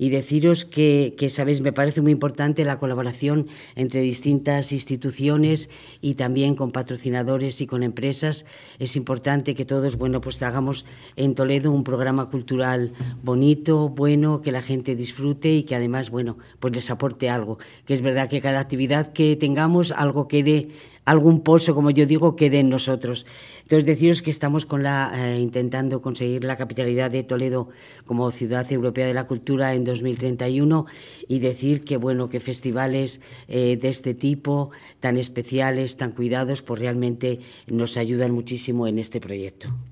y deciros que, sabéis, me parece muy importante la colaboración entre distintas instituciones y también con patrocinadores y con empresas. Es importante que todos, pues hagamos en Toledo un programa cultural bonito, bueno, que la gente disfrute y que además, pues les aporte algo. Que es verdad que cada actividad que tengamos, algo quede, algún pozo, como yo digo, quede en nosotros. Entonces, deciros que estamos intentando conseguir la capitalidad de Toledo como Ciudad Europea de la Cultura en 2031 y decir que, que festivales de este tipo, tan especiales, tan cuidados, pues realmente nos ayudan muchísimo en este proyecto.